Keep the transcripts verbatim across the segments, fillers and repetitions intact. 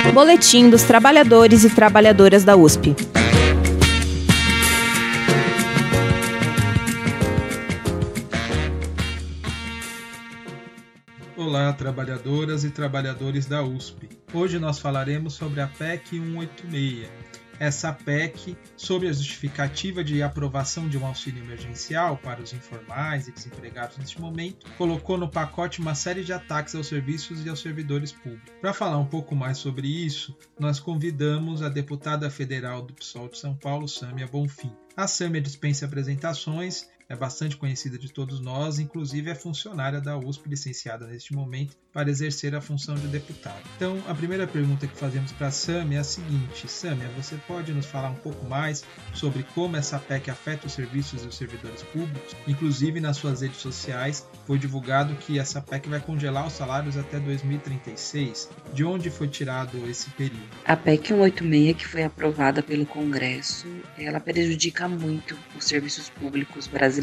Boletim dos trabalhadores e trabalhadoras da U S P. Olá, trabalhadoras e trabalhadores da U S P. Hoje nós falaremos sobre a P E C cento e oitenta e seis. Essa P E C, sob a justificativa de aprovação de um auxílio emergencial para os informais e desempregados neste momento, colocou no pacote uma série de ataques aos serviços e aos servidores públicos. Para falar um pouco mais sobre isso, nós convidamos a deputada federal do P SOL de São Paulo, Sâmia Bonfim. A Sâmia dispensa apresentações, é bastante conhecida de todos nós, inclusive é funcionária da U S P, licenciada neste momento, para exercer a função de deputada. Então, a primeira pergunta que fazemos para a Sâmia é a seguinte: Sâmia, você pode nos falar um pouco mais sobre como essa P E C afeta os serviços e os servidores públicos? Inclusive, nas suas redes sociais, foi divulgado que essa P E C vai congelar os salários até dois mil e trinta e seis. De onde foi tirado esse período? A P E C cento e oitenta e seis, que foi aprovada pelo Congresso, ela prejudica muito os serviços públicos brasileiros.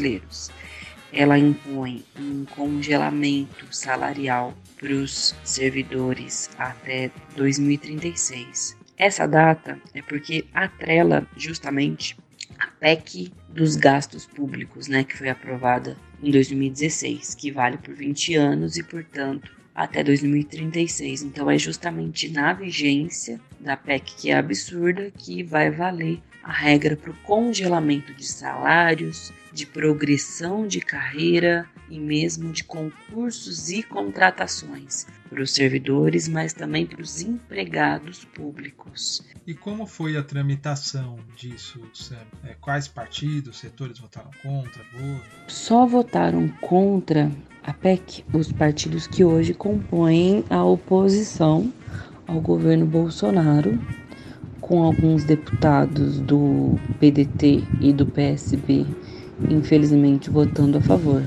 Ela impõe um congelamento salarial para os servidores até dois mil e trinta e seis. Essa data é porque atrela justamente a P E C dos gastos públicos, né, que foi aprovada em dois mil e dezesseis, que vale por vinte anos e, portanto, até dois mil e trinta e seis. Então, é justamente na vigência da P E C, que é absurda, que vai valer a regra para o congelamento de salários, de progressão de carreira e mesmo de concursos e contratações para os servidores, mas também para os empregados públicos. E como foi a tramitação disso, Sam? É, quais partidos, setores votaram contra, votam? Só votaram contra a P E C os partidos que hoje compõem a oposição ao governo Bolsonaro, com alguns deputados do P D T e do P S B, infelizmente, votando a favor.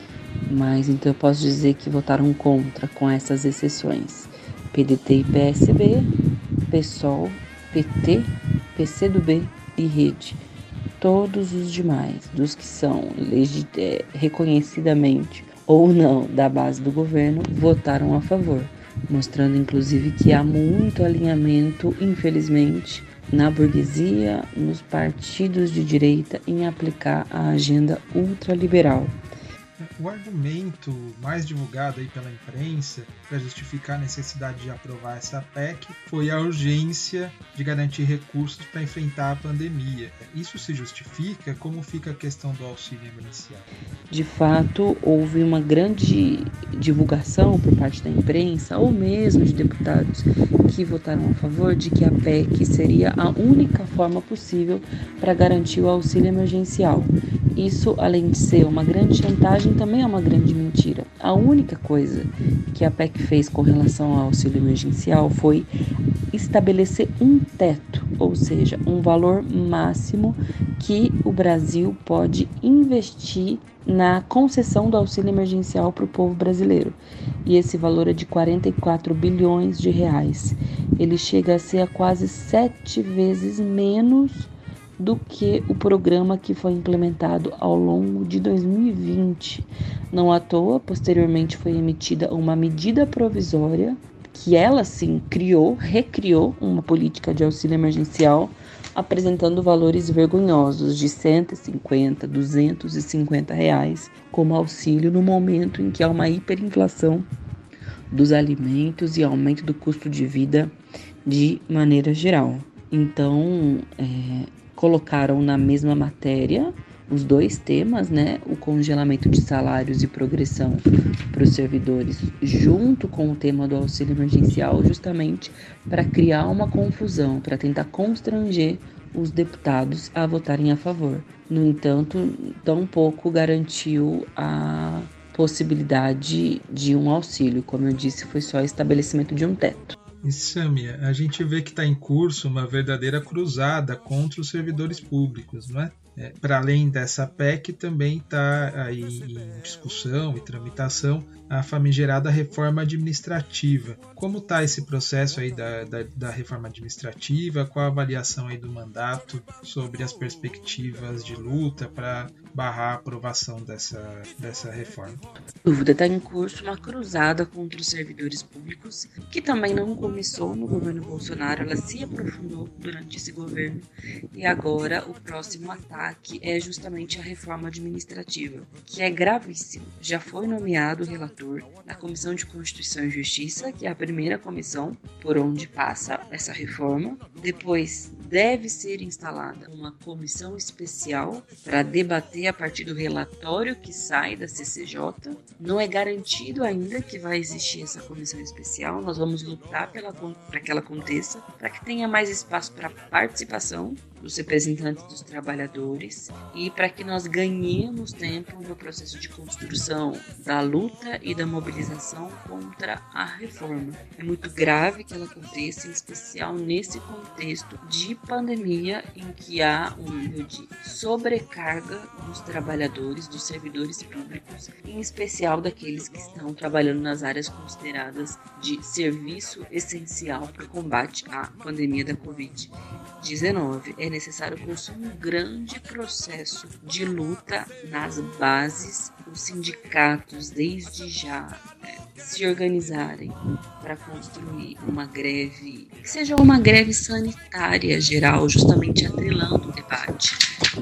Mas então eu posso dizer que votaram contra, com essas exceções: P D T e P S B, P SOL, P T, P C do B e Rede. Todos os demais, dos que são legit- é, reconhecidamente ou não da base do governo, votaram a favor, mostrando inclusive que há muito alinhamento, infelizmente, na burguesia, nos partidos de direita, em aplicar a agenda ultraliberal. O argumento mais divulgado aí pela imprensa para justificar a necessidade de aprovar essa P E C foi a urgência de garantir recursos para enfrentar a pandemia. Isso se justifica? Como fica a questão do auxílio emergencial? De fato, houve uma grande divulgação por parte da imprensa, ou mesmo de deputados que votaram a favor, de que a P E C seria a única forma possível para garantir o auxílio emergencial. Isso, além de ser uma grande chantagem, também é uma grande mentira. A única coisa que a P E C fez com relação ao auxílio emergencial foi estabelecer um teto, ou seja, um valor máximo que o Brasil pode investir na concessão do auxílio emergencial para o povo brasileiro. E esse valor é de quarenta e quatro bilhões de reais. Ele chega a ser a quase sete vezes menos do que o programa que foi implementado ao longo de dois mil e vinte. Não à toa, posteriormente foi emitida uma medida provisória que ela sim criou, recriou uma política de auxílio emergencial, apresentando valores vergonhosos de cento e cinquenta, duzentos e cinquenta reais como auxílio no momento em que há uma hiperinflação dos alimentos e aumento do custo de vida de maneira geral. Então, é, colocaram na mesma matéria os dois temas, né? O congelamento de salários e progressão para os servidores, junto com o tema do auxílio emergencial, justamente para criar uma confusão, para tentar constranger os deputados a votarem a favor. No entanto, tampouco garantiu a possibilidade de um auxílio. Como eu disse, foi só estabelecimento de um teto. E Sâmia, a gente vê que está em curso uma verdadeira cruzada contra os servidores públicos, não é? É, para além dessa P E C, também está aí em discussão e tramitação a famigerada reforma administrativa. Como está esse processo aí da, da, da reforma administrativa? Qual a avaliação aí do mandato sobre as perspectivas de luta para barrar a aprovação dessa, dessa reforma? Dúvida, está em curso uma cruzada contra os servidores públicos, que também não começou no governo Bolsonaro, ela se aprofundou durante esse governo, e agora o próximo ataque é justamente a reforma administrativa, que é gravíssimo. Já foi nomeado o relator da Comissão de Constituição e Justiça, que é a primeira comissão por onde passa essa reforma. Depois deve ser instalada uma comissão especial para debater a partir do relatório que sai da C C J. Não é garantido ainda que vai existir essa comissão especial. Nós vamos lutar para que ela aconteça, para que tenha mais espaço para participação dos representantes dos trabalhadores e para que nós ganhemos tempo no processo de construção da luta e da mobilização contra a reforma. É muito grave que ela aconteça, em especial nesse contexto de pandemia em que há um nível de sobrecarga dos trabalhadores, dos servidores públicos, em especial daqueles que estão trabalhando nas áreas consideradas de serviço essencial para o combate à pandemia da covid dezenove. É necessário construir um grande processo de luta nas bases, os sindicatos desde já é, se organizarem para construir uma greve, que seja uma greve sanitária geral, justamente atrelando o debate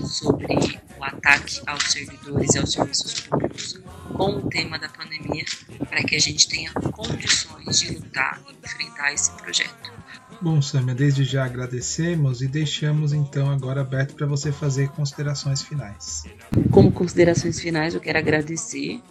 sobre o ataque aos servidores e aos serviços públicos com o tema da pandemia, para que a gente tenha condições de lutar e enfrentar esse projeto. Bom, Sâmia, desde já agradecemos e deixamos então agora aberto para você fazer considerações finais. Como considerações finais, eu quero agradecer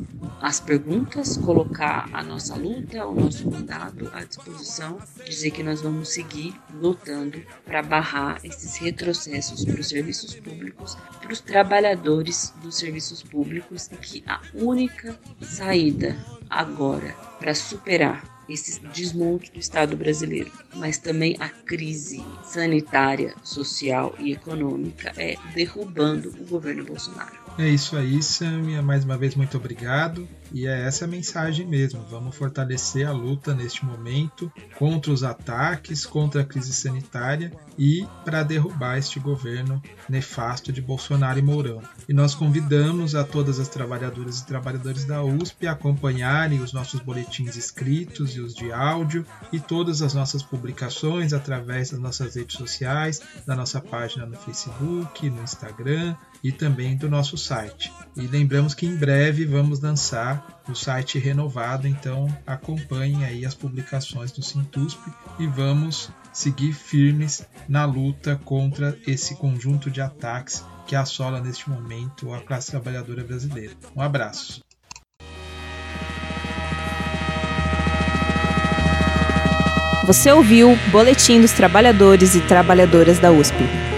as perguntas, colocar a nossa luta, o nosso mandato à disposição, dizer que nós vamos seguir lutando para barrar esses retrocessos para os serviços públicos, para os trabalhadores dos serviços públicos, e que a única saída agora para superar esse desmonte do Estado brasileiro, mas também a crise sanitária, social e econômica é derrubando o governo Bolsonaro. É isso aí, Sâmia. Mais uma vez, muito obrigado. E é essa a mensagem mesmo. Vamos fortalecer a luta neste momento contra os ataques, contra a crise sanitária e para derrubar este governo nefasto de Bolsonaro e Mourão. E nós convidamos a todas as trabalhadoras e trabalhadores da U S P a acompanharem os nossos boletins escritos e os de áudio e todas as nossas publicações através das nossas redes sociais, da nossa página no Facebook, no Instagram e também do nosso site. E lembramos que em breve vamos lançar o site renovado, então acompanhem aí as publicações do Sintusp e vamos seguir firmes na luta contra esse conjunto de ataques que assola neste momento a classe trabalhadora brasileira. Um abraço. Você ouviu o Boletim dos Trabalhadores e Trabalhadoras da U S P.